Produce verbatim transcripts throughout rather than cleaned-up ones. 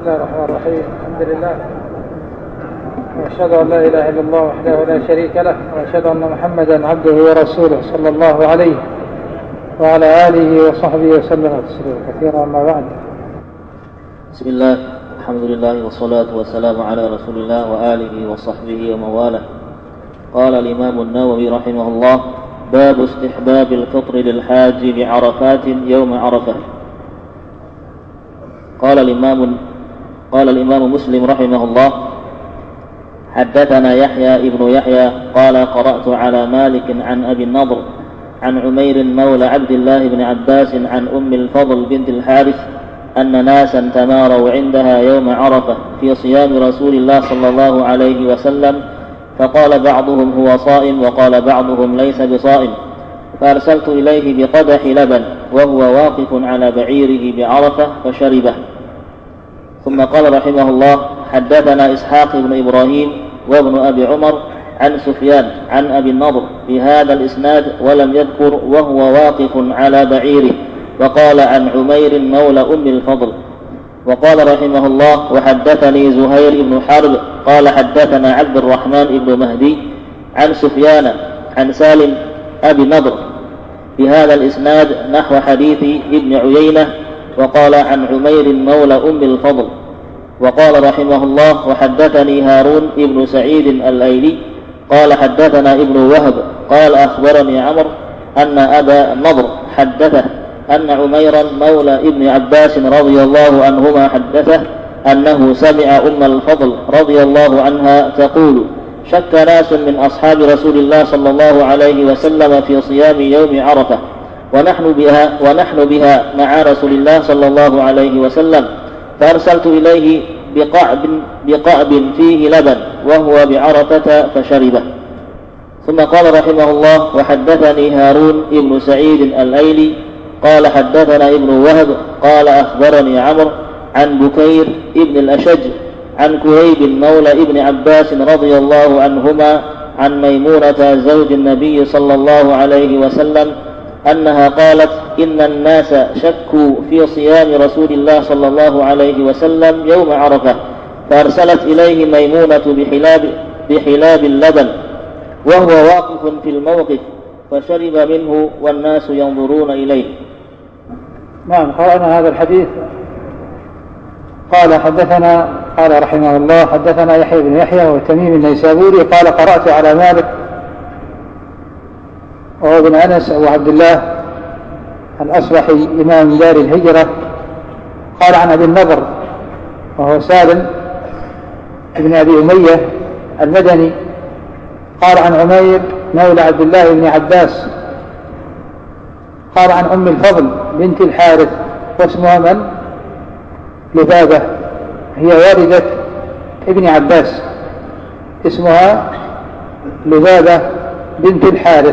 الله الرحمن الرحيم. الحمد لله وأشهد أن لا إله إلا الله وحده لا شريك له وأشهد أن محمدا عبده ورسوله صلى الله عليه وعلى آله وصحبه وسلم تسليما كثيرا. أما بعد. بسم الله الحمد لله والصلاة والسلام على رسول الله وآله وصحبه ومن والاه. قال الإمام النووي رحمه الله: باب استحباب الفطر للحاج بعرفات يوم عرفة. قال الإمام قال الإمام مسلم رحمه الله: حدثنا يحيى ابن يحيى قال: قرأت على مالك عن أبي النضر عن عمير مولى عبد الله بن عباس عن أم الفضل بنت الحارث أن ناسا تماروا عندها يوم عرفة في صيام رسول الله صلى الله عليه وسلم، فقال بعضهم هو صائم وقال بعضهم ليس بصائم، فأرسلت إليه بقدح لبن وهو واقف على بعيره بعرفة فشربه. ثم قال رحمه الله: حدثنا إسحاق بن إبراهيم وابن أبي عمر عن سفيان عن أبي النضر بهذا الإسناد ولم يذكر وهو واقف على بعيره، وقال عن عمير مولى أم الفضل. وقال رحمه الله: وحدثني زهير بن حرب قال حدثنا عبد الرحمن بن مهدي عن سفيان عن سالم أبي النضر بهذا الإسناد نحو حديث ابن عيينة، وقال عن عمير مولى أم الفضل. وقال رحمه الله: وحدثني هارون بن سعيد الأيلي قال حدثنا ابن وهب قال أخبرني عمرو أن أبا النضر حدثه أن عميرا مولى ابن عباس رضي الله عنهما حدثه أنه سمع أم الفضل رضي الله عنها تقول: شك ناس من أصحاب رسول الله صلى الله عليه وسلم في صيام يوم عرفة ونحن بها, ونحن بها مع رسول الله صلى الله عليه وسلم، فأرسلت إليه بقعب, بقعب فيه لبن وهو بعرفة فشربه. ثم قال رحمه الله: وحدثني هارون بن سعيد الأيلي قال حدثنا ابن وهب قال أخبرني عمرو عن بكير ابن الأشج عن كهيب مولى ابن عباس رضي الله عنهما عن ميمونة زوج النبي صلى الله عليه وسلم أنها قالت: إن الناس شكوا في صيام رسول الله صلى الله عليه وسلم يوم عرفة، فأرسلت إليه ميمونة بحلاب, بحلاب اللبن وهو واقف في الموقف فشرب منه والناس ينظرون إليه. نعم، قرأنا هذا الحديث. قال حدثنا قال رحمه الله: حدثنا يحيى بن يحيى وتميم النيسابوري قال: قرأت على مالك وهو بن أنس أبو عبد الله الأصبحي إمام دار الهجرة، قال عن أبي النضر وهو سالم بن أبي أمية المدني قال عن عمير مولى عبد الله بن عباس قال عن أم الفضل بنت الحارث واسمها من؟ لبابة، هي والدة ابن عباس، اسمها لبابة بنت الحارث،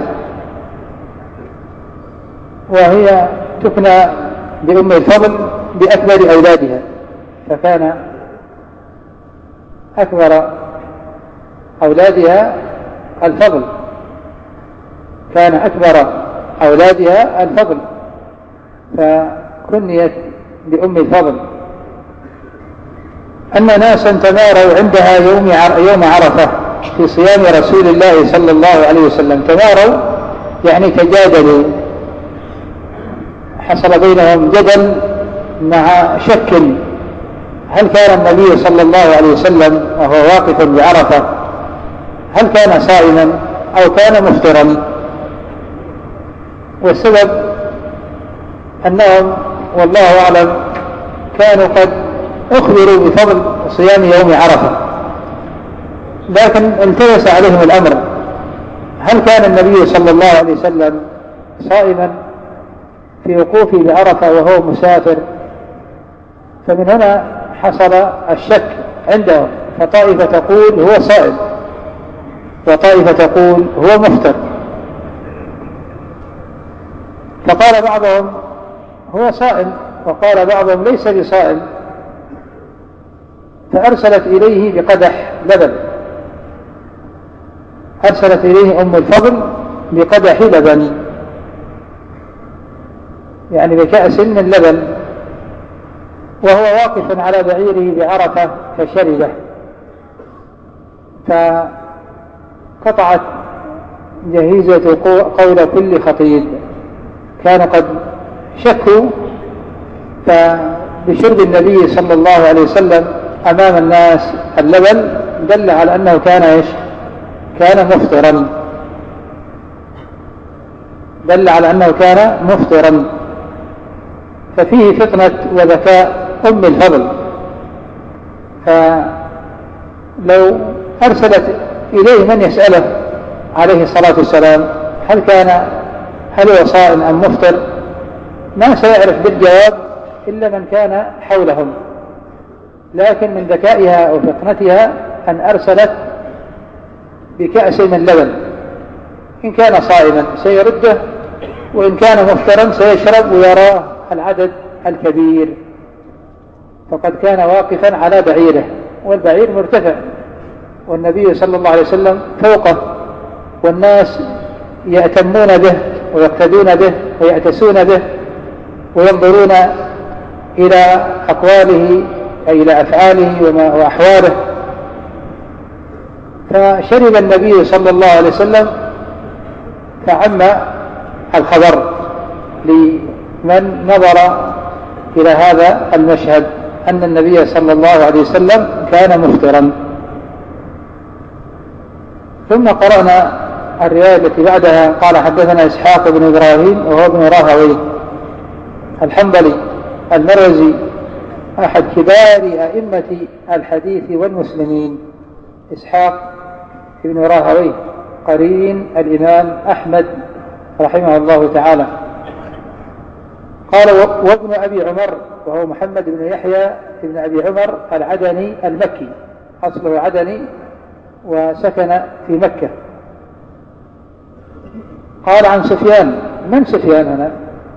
وهي تكنى بأم الفضل بأكبر أولادها، فكان أكبر أولادها الفضل، كان أكبر أولادها الفضل فكنيت بأم الفضل. أن ناسا تماروا عندها يوم يوم عرفة في صيام رسول الله صلى الله عليه وسلم. تماروا يعني تجادلوا، حصل بينهم جدل مع شك: هل كان النبي صلى الله عليه وسلم وهو واقف بعرفة هل كان صائما أو كان مفطرا؟ والسبب أنهم والله أعلم كانوا قد أخبروا بفضل صيام يوم عرفة، لكن التبس عليهم الأمر: هل كان النبي صلى الله عليه وسلم صائما في وقوفه بعرفة وهو مسافر؟ فمن هنا حصل الشك عندهم، فطائفة تقول هو صائم وطائفة تقول هو مفطر. فقال بعضهم هو صائم وقال بعضهم ليس بصائم، فأرسلت إليه بقدح لبن، أرسلت إليه أم الفضل بقدح لبن، يعني بكأس من لبن، وهو واقف على بعيره بعرفة فشربه، فقطعت جهيزة قول كل خطيب. كانوا قد شكوا، فبشرب النبي صلى الله عليه وسلم أمام الناس اللبن دل على أنه كان إيش؟ كان مفطرا، دل على أنه كان مفطرا. ففيه فطنة وذكاء أم الفضل، فلو أرسلت إليه من يسأله عليه الصلاة والسلام هل كان هل هو صائم أم مفطر، ما سيعرف بالجواب إلا من كان حولهم، لكن من ذكائها وفطنتها أن أرسلت بكأس من لبن، إن كان صائما سيرده، وإن كان مفطرا سيشرب ويراه العدد الكبير. فقد كان واقفا على بعيره، والبعير مرتفع والنبي صلى الله عليه وسلم فوقه، والناس يأتمون به ويقتدون به ويأتسون به وينظرون إلى أقواله أي إلى أفعاله وأحواله. فشرب النبي صلى الله عليه وسلم فعم الخبر لمن نظر إلى هذا المشهد أن النبي صلى الله عليه وسلم كان مفطرا. ثم قرأنا الرواية التي بعدها. قال حدثنا إسحاق بن إبراهيم وهو ابن راهويه الحنبلي المروزي أحد كبار أئمة الحديث والمسلمين، إسحاق بن راهويه قرين الإمام أحمد رحمه الله تعالى. قال وابن أبي عمر وهو محمد بن يحيى بن أبي عمر العدني المكي، أصله عدني وسكن في مكة. قال عن سفيان. من سفيان هنا؟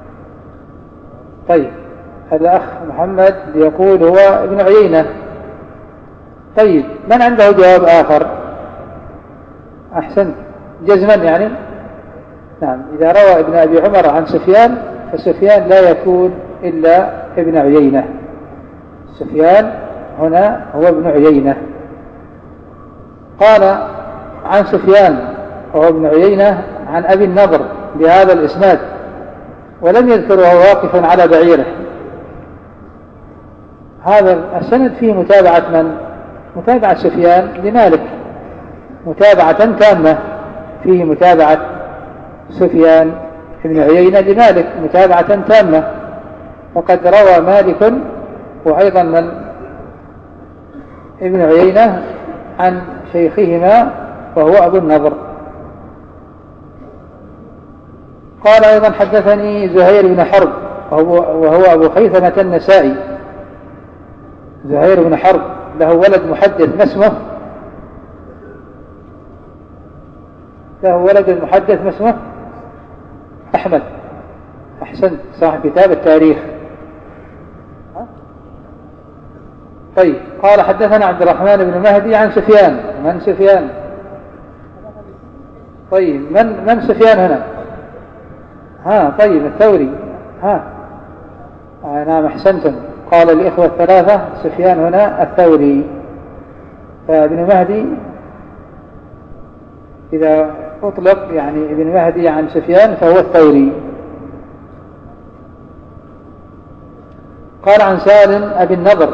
طيب هذا أخ محمد يقول هو ابن عيينة. طيب من عنده جواب آخر؟ أحسن جزما يعني. نعم، إذا روى ابن أبي عمر عن سفيان فسفيان لا يكون إلا ابن عيينة. سفيان هنا هو ابن عيينة. قال عن سفيان وهو ابن عيينة عن أبي النضر بهذا الإسناد، ولم يذكر وهو واقف على بعيره. هذا السند فيه متابعة من؟ متابعة سفيان لمالك، متابعة تامة. فيه متابعة سفيان بن عيينة لمالك متابعة تامة. وقد روى مالك وأيضا من ابن عيينة عن شيخهما وهو أبو النضر. قال أيضا حدثني زهير بن حرب وهو أبو خيثمة النسائي. زهير بن حرب له ولد محدث ما اسمه؟ له ولد محدث ما اسمه؟ أحمد. أحسنت، صاحب كتاب التاريخ. طيب قال حدثنا عبد الرحمن بن مهدي عن سفيان. من سفيان؟ طيب من من سفيان هنا؟ ها طيب الثوري. ها آه نعم أحسنتم. قال الإخوة الثلاثة سفيان هنا الثوري. فابن مهدي إذا أطلق يعني ابن مهدي عن سفيان فهو الثوري. قال عن سالم أبي النضر.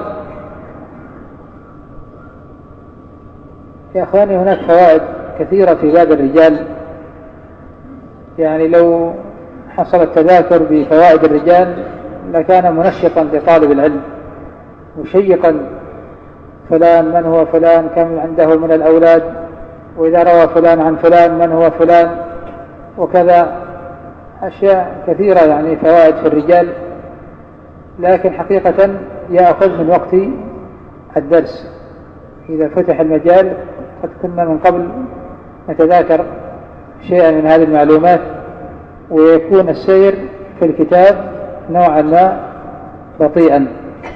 يا أخواني هناك فوائد كثيرة في باب الرجال، يعني لو حصل التذاكر بفوائد الرجال لكان منشطا لطالب العلم مشيقا. فلان من هو فلان، كم عنده من الأولاد، وإذا روى فلان عن فلان من هو فلان، وكذا أشياء كثيرة يعني فوائد في الرجال. لكن حقيقة يأخذ من وقت الدرس. إذا فتح المجال قد كنا من قبل نتذاكر شيئا من هذه المعلومات، ويكون السير في الكتاب نوعا ما بطيئا،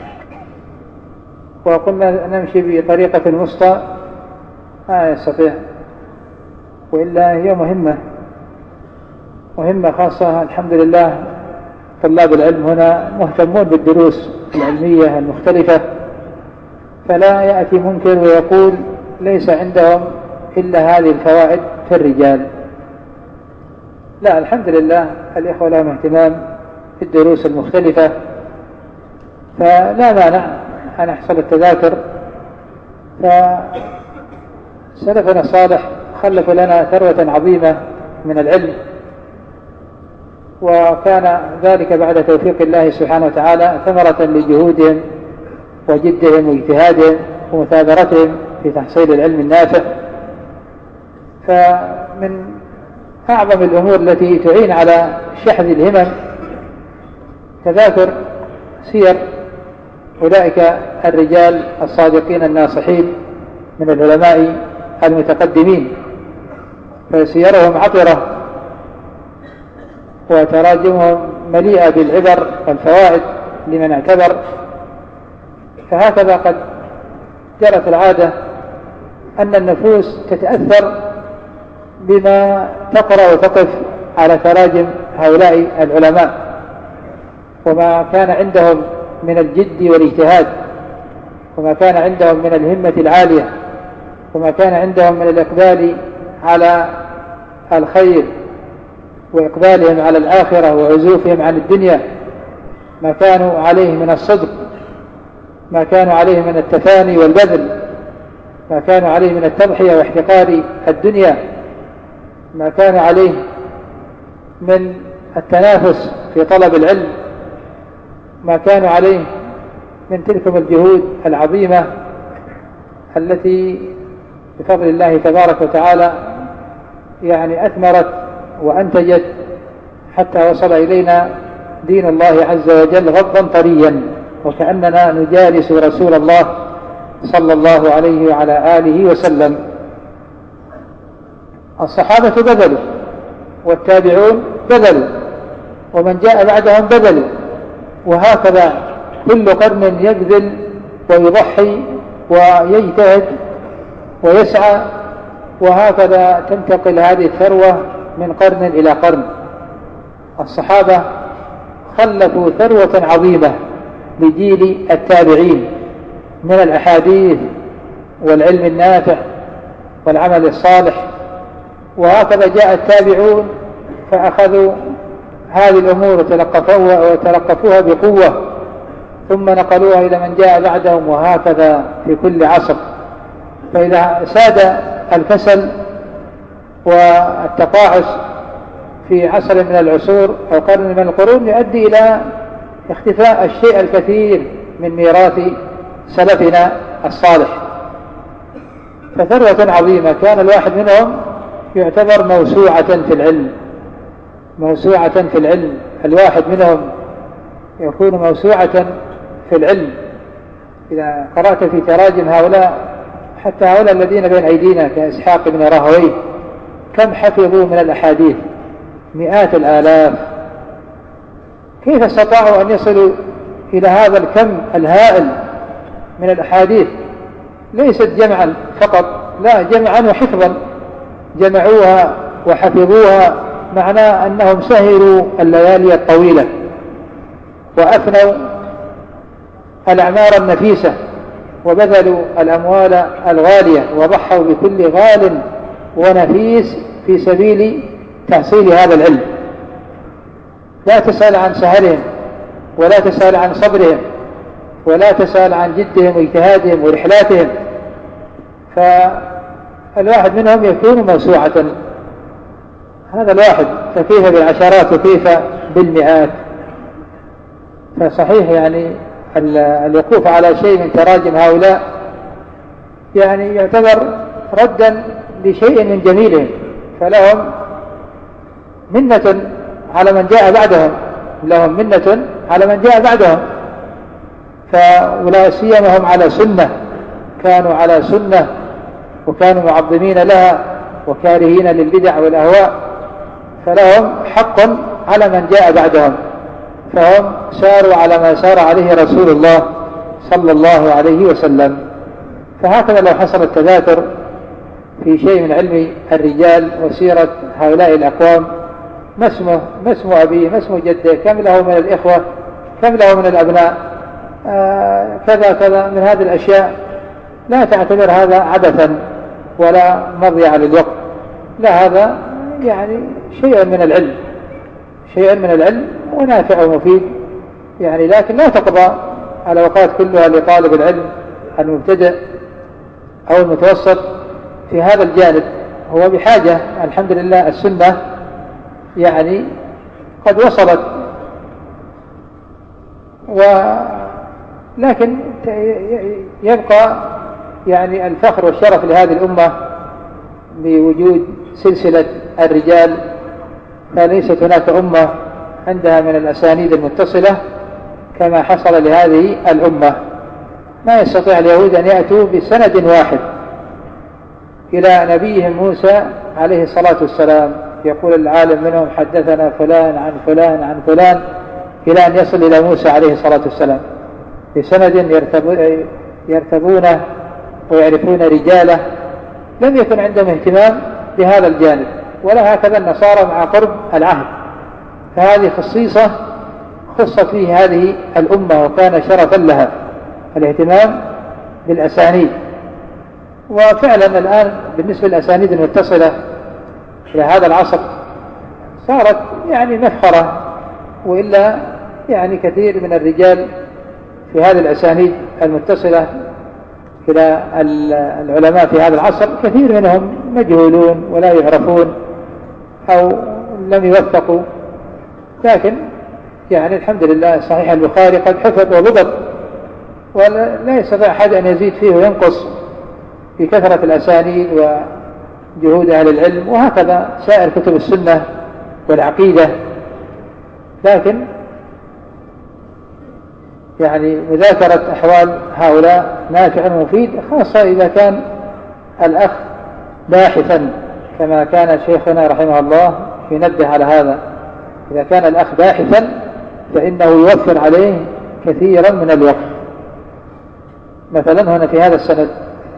وقلنا نمشي بطريقة وسطى ما يستطيع. وإلا هي مهمة مهمة خاصة الحمد لله طلاب العلم هنا مهتمون بالدروس العلمية المختلفة، فلا يأتي منكر ويقول ليس عندهم إلا هذه الفوائد في الرجال. لا، الحمد لله الإخوة لهم اهتمام في الدروس المختلفة، فلا مانع أن يحصل التذاكر. فسلفنا الصالح خلفوا لنا ثروة عظيمة من العلم، وكان ذلك بعد توفيق الله سبحانه وتعالى ثمرة لجهودهم وجدهم واجتهادهم ومثابرتهم في تحصيل العلم النافع. فمن أعظم الأمور التي تعين على شحذ الهمم تذاكر سير أولئك الرجال الصادقين الناصحين من العلماء المتقدمين، فسيرهم عطرة وتراجمهم مليئة بالعبر والفوائد لمن اعتبر. فهكذا قد جرت العادة أن النفوس تتأثر بما تقرأ وتقف على تراجم هؤلاء العلماء، وما كان عندهم من الجد والاجتهاد، وما كان عندهم من الهمة العالية، وما كان عندهم من الإقبال على الخير وإقبالهم على الآخرة وعزوفهم عن الدنيا، ما كانوا عليه من الصدق، ما كانوا عليه من التفاني والبذل، ما كانوا عليه من التضحية واحتقار الدنيا، ما كانوا عليه من التنافس في طلب العلم، ما كانوا عليه من تلك الجهود العظيمة التي بفضل الله تبارك وتعالى يعني أثمرت وأنتجت حتى وصل إلينا دين الله عز وجل غضا طريا، وكأننا نجالس رسول الله صلى الله عليه وعلى آله وسلم. الصحابة بذلوا، والتابعون بذلوا، ومن جاء بعدهم بذلوا، وهكذا كل قرن يبذل ويضحي ويجتهد ويسعى، وهكذا تنتقل هذه الثروة من قرن إلى قرن. الصحابة خلفوا ثروة عظيمة لجيل التابعين من الأحاديث والعلم النافع والعمل الصالح، وهكذا جاء التابعون فأخذوا هذه الأمور وتلقفوها, وتلقفوها بقوة، ثم نقلوها إلى من جاء بعدهم، وهكذا في كل عصر. فإذا ساد الكسل والتقاعس في عصر من العصور أو قرن من القرون يؤدي إلى اختفاء الشيء الكثير من ميراث سلفنا الصالح. فثروة عظيمة كان الواحد منهم يعتبر موسوعة في العلم، موسوعة في العلم، الواحد منهم يكون موسوعة في العلم. إذا قرأت في تراجم هؤلاء، حتى هؤلاء الذين بين أيدينا كإسحاق بن راهويه، كم حفظوا من الأحاديث؟ مئات الآلاف. كيف استطاعوا أن يصلوا إلى هذا الكم الهائل من الأحاديث؟ ليست جمعا فقط، لا، جمعا وحفظا، جمعوها وحفظوها، معناه أنهم سهروا الليالي الطويلة وأفنوا الأعمار النفيسة وبذلوا الأموال الغالية وضحوا بكل غال ونفيس في سبيل تحصيل هذا العلم. لا تسأل عن سهرهم، ولا تسأل عن صبرهم، ولا تسأل عن جدهم واجتهادهم ورحلاتهم. فالواحد منهم يكون موسوعة، هذا الواحد، فكيف بالعشرات وكيف بالمئات؟ فصحيح يعني الوقوف على شيء من تراجم هؤلاء يعني يعتبر ردا لشيء من جميلهم، فلهم منة على من جاء بعدهم، لهم منة على من جاء بعدهم. فولا سيما هم على سنة، كانوا على سنة وكانوا معظمين لها وكارهين للبدع والأهواء، فلهم حق على من جاء بعدهم، فهم ساروا على ما سار عليه رسول الله صلى الله عليه وسلم. فهكذا لو حصل التذاكر في شيء من علم الرجال وسيرة هؤلاء الأقوام ما اسمه ما اسم أبيه ما اسم جده، كم له من الإخوة، كم له من الأبناء، آه كذا كذا من هذه الأشياء، لا تعتبر هذا عبثا ولا مضيعة للوقت، لا، هذا يعني شيء من العلم، شيء من العلم ونافع ومفيد يعني، لكن لا تقضى الأوقات كلها لطالب العلم المبتدئ أو المتوسط في هذا الجانب. هو بحاجة، الحمد لله السنة يعني قد وصلت، ولكن يبقى يعني الفخر والشرف لهذه الأمة بوجود سلسلة الرجال، فليست هناك أمة عندها من الأسانيد المتصلة كما حصل لهذه الأمة. ما يستطيع اليهود أن يأتوا بسند واحد إلى نبيهم موسى عليه الصلاة والسلام، يقول العالم منهم حدثنا فلان عن فلان عن فلان، إلى أن يصل إلى موسى عليه الصلاة والسلام بسند يرتبونه ويعرفون رجاله. لم يكن عندهم اهتمام بهذا الجانب، ولا هكذا النصارى مع قرب العهد، فهذه خصيصة خصت فيه هذه الأمة وكان شرفا لها الاهتمام بالأسانيد. وفعلا الآن بالنسبة للأسانيد المتصلة إلى هذا العصر صارت يعني مفخرة، وإلا يعني كثير من الرجال في هذه الأسانيد المتصلة إلى العلماء في هذا العصر كثير منهم مجهولون ولا يعرفون أو لم يوثقوا، لكن يعني الحمد لله صحيح البخاري قد حفظ وضبط، ولا يستطيع أحد أن يزيد فيه وينقص في كثرة الأسانيد وجهود أهل العلم، وهكذا سائر كتب السنة والعقيدة. لكن يعني مذاكرة أحوال هؤلاء نافع ومفيد، خاصة إذا كان الأخ باحثا كما كان شيخنا رحمه الله ينبه على هذا. إذا كان الأخ باحثا فإنه يوفر عليه كثيرا من الوقت. مثلا هنا في هذا السند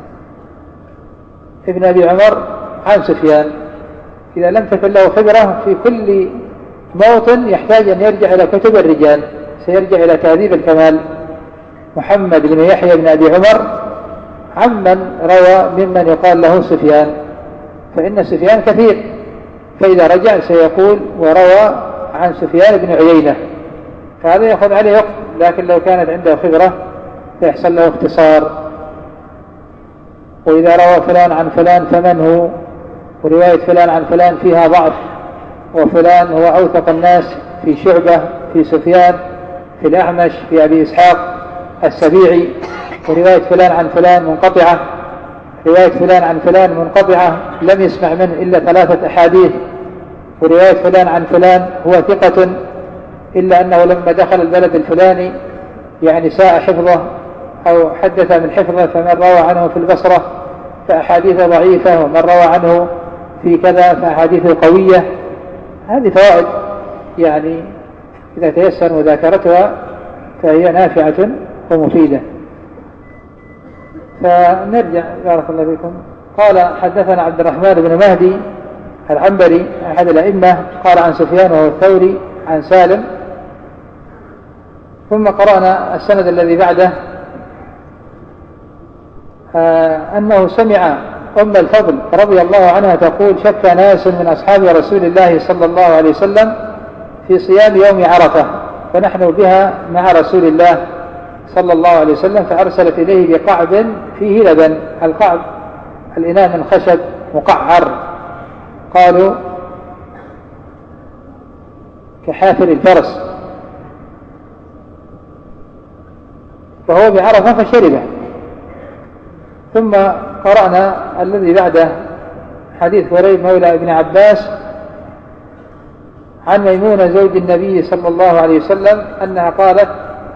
ابن أبي عمر عن سفيان، إذا لم تكن له خبرة في كل موطن يحتاج أن يرجع إلى كتب الرجال، سيرجع إلى تهذيب الكمال محمد بن يحيى بن أبي عمر عمن روى ممن يقال له سفيان، فإن سفيان كثير، فإذا رجع سيقول وروى عن سفيان بن عيينة، فهذا يأخذ عليه وقت، لكن لو كانت عنده خبرة فيحصل له اختصار. وإذا روى فلان عن فلان فمن هو، ورواية فلان عن فلان فيها ضعف، وفلان هو أوثق الناس في شعبة في سفيان في الأعمش في أبي إسحاق السبيعي، ورواية فلان عن فلان منقطعة، رواية فلان عن فلان منقطعة لم يسمع منه إلا ثلاثة أحاديث، ورواية فلان عن فلان هو ثقة إلا أنه لما دخل البلد الفلاني يعني ساء حفظه أو حدث من حفظه، فمن روى عنه في البصرة فأحاديثه ضعيفة، ومن روى عنه في كذا فأحاديثه قوية. هذه فوائد يعني إذا تيسر مذاكرتها فهي نافعة ومفيدة. فنرجع بارك الله فيكم. قال حدثنا عبد الرحمن بن مهدي العنبري أحد الأئمة، قال عن سفيان وهو الثوري عن سالم. ثم قرأنا السند الذي بعده آه أنه سمع أم الفضل رضي الله عنها تقول شك ناس من أصحاب رسول الله صلى الله عليه وسلم في صيام يوم عرفة، فنحن بها مع رسول الله صلى الله عليه وسلم، فأرسلت إليه بقعب فيه لبن. القعب الإناء من خشب مقعر، قالوا كحافر الفرس، فهو بعرفة فشربه. ثم قرأنا الذي بعده حديث وريب مولى ابن عباس عن ميمونة زوج النبي صلى الله عليه وسلم أنها قالت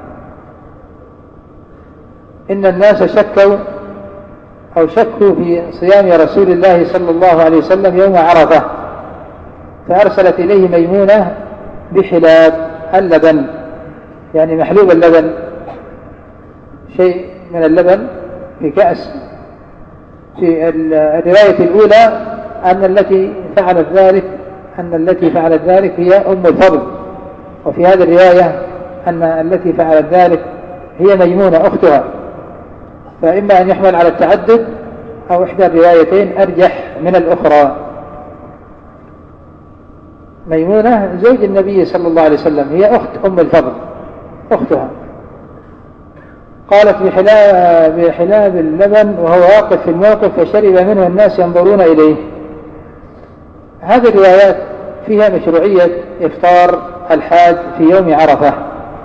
إن الناس شكوا أو شكوا في صيام رسول الله صلى الله عليه وسلم يوم عرفة، فأرسلت إليه ميمونة بحلاب اللبن، يعني محلوب اللبن، شيء من اللبن في كأس. في الرواية الأولى أن التي فعلت ذلك أن التي فعلت ذلك هي أم الفضل، وفي هذه الرواية أن التي فعلت ذلك هي ميمونة أختها، فإما أن يحمل على التعدد أو إحدى الروايتين أرجح من الأخرى. ميمونة زوج النبي صلى الله عليه وسلم هي أخت أم الفضل أختها. قالت بحلاب, بحلاب اللبن وهو واقف في الموقف فشرب منه الناس ينظرون إليه. هذه الروايات فيها مشروعية إفطار الحاج في يوم عرفة،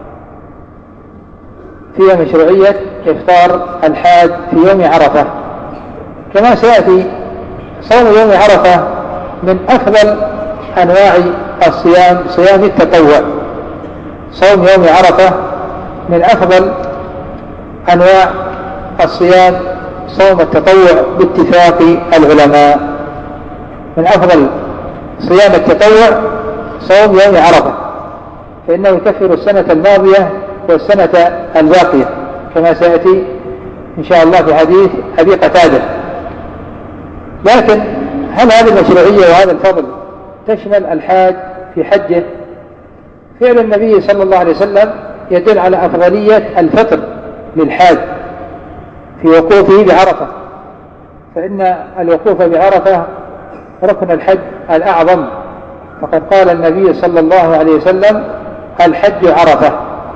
فيها مشروعية إفطار الحاج في يوم عرفة. كما سيأتي صوم يوم عرفة من أفضل أنواع الصيام، صيام التطوع. صوم يوم عرفة من أفضل أنواع الصيام صوم التطوع باتفاق العلماء. من أفضل صيام التطوع صوم يوم عرفة، فإنه يكفر السنة الماضية والسنة الباقية كما سيأتي إن شاء الله في حديث أبي قتادة. لكن هل هذه المشروعية وهذا الفضل تشمل الحاج في حجه؟ فعل النبي صلى الله عليه وسلم يدل على أفضلية الفطر للحاج في وقوفه بعرفة، فإن الوقوف بعرفة ركن الحج الأعظم، فقد قال النبي صلى الله عليه وسلم الحج عرفة.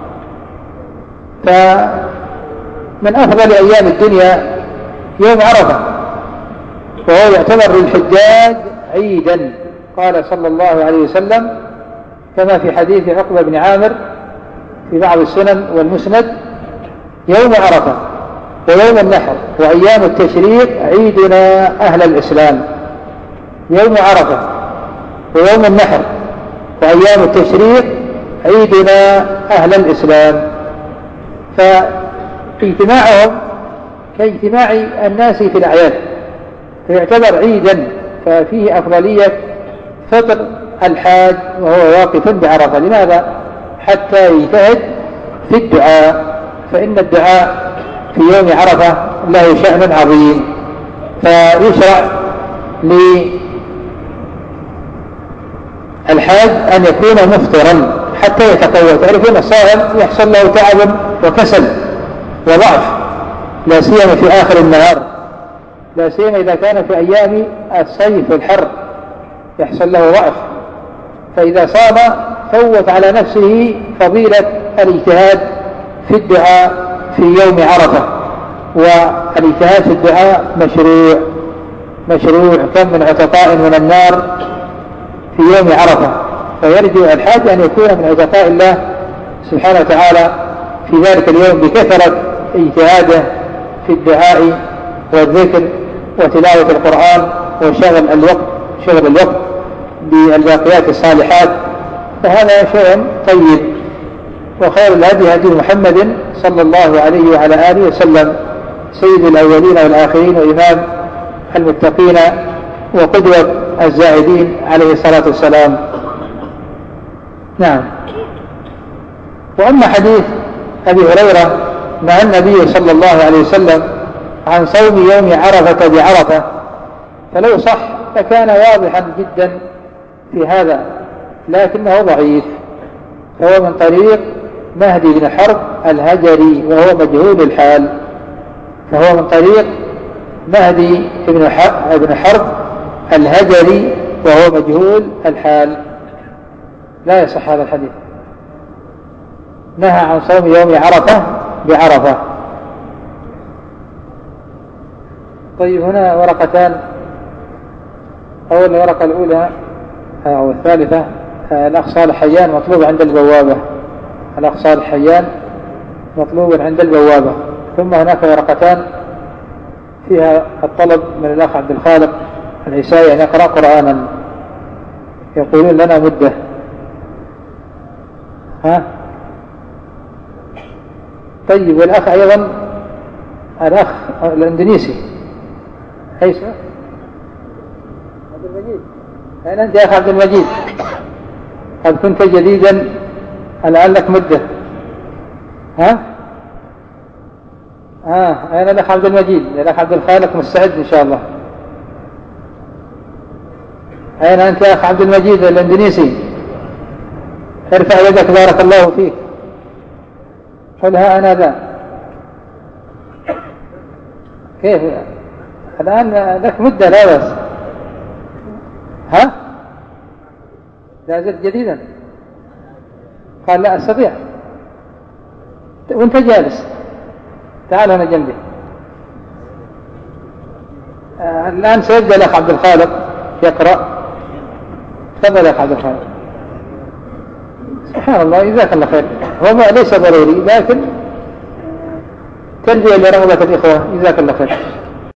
فمن أفضل أيام الدنيا يوم عرفة، وهو يعتبر للحجاج عيدا. قال صلى الله عليه وسلم كما في حديث عقبة بن عامر في بعض السنن والمسند: يوم عرفة ويوم النحر وأيام التشريق عيدنا أهل الإسلام. يوم عرفة ويوم النحر وأيام التشريق عيدنا أهل الإسلام. فاجتماعهم كاجتماع الناس في الأعياد، فيعتبر عيدا، ففيه أفضلية فطر الحاج وهو واقف بعرفة. لماذا؟ حتى يجتهد في الدعاء، فإن الدعاء في يوم عرفة له شأن عظيم. فيشرع للحاج أن يكون مفطرا حتى يتقوى. تعرفون الصائم يحصل له تعب وكسل وضعف، لا سيما في آخر النهار، لا سيما إذا كان في أيام الصيف والحر يحصل له ضعف. فإذا صام فوت على نفسه فضيلة الاجتهاد في الدعاء في يوم عرفة. والاجتهاد في الدعاء مشروع مشروع كم من عتقاء من النار في يوم عرفة، فيرجو الحاج أن يكون من عتقاء الله سبحانه وتعالى في ذلك اليوم بكثرة اجتهاده في الدعاء والذكر وتلاوة القرآن وشغل الوقت شغل الوقت بالباقيات الصالحات. فهذا شيء طيب. وخير الهدي هدي محمد صلى الله عليه وعلى آله وسلم، سيد الأولين والآخرين وإمام المتقين وقدوة الزاهدين عليه الصلاة والسلام. نعم. وأما حديث أبي هريرة مع النبي صلى الله عليه وسلم عن صوم يوم عرفة بعرفة فلو صح فكان واضحا جدا في هذا، لكنه ضعيف، فهو من طريق مهدي بن حرب الهجري وهو مجهول الحال. فهو من طريق مهدي بن حرب الهجري وهو مجهول الحال، لا يصح هذا الحديث. نهى عن صوم يوم عرفة بعرفة. طيب، هنا ورقتان. أول الورقة الأولى أو الثالثة، الأخ صالح حيان مطلوب عند البوابة. الأخ صالح حيان مطلوب عند البوابة. ثم هناك ورقتان فيها الطلب من الأخ عبد الخالق العيسائي أن يقرأ قرآنا، يقولون لنا مدة. ها؟ طيب، والأخ أيضا الأخ الإندونيسي أي اسمه؟ عبد المجيد. أين أنت يا أخ عبد المجيد؟ قد كنت جديدا الآن لك مدة. ها؟ آه أين الأخ عبد المجيد؟ الأخ عبد الخالق مستعد إن شاء الله. أين أنت يا أخ عبد المجيد الإندونيسي؟ ارفع يدك بارك الله فيك. قلها أنا ذا. كيف الآن لك مدة لا بس. ها لا زلت جديدا؟ قال لا أستطيع. وانت جالس تعال هنا جنبي. آه الآن سيبدأ الأخ عبد الخالق يقرأ. تفضل يا أخ عبد الخالق. سبحان الله جزاك الله خير. هو ليس ضروري لكن تلبية لرغبة الإخوة. جزاك الله خير.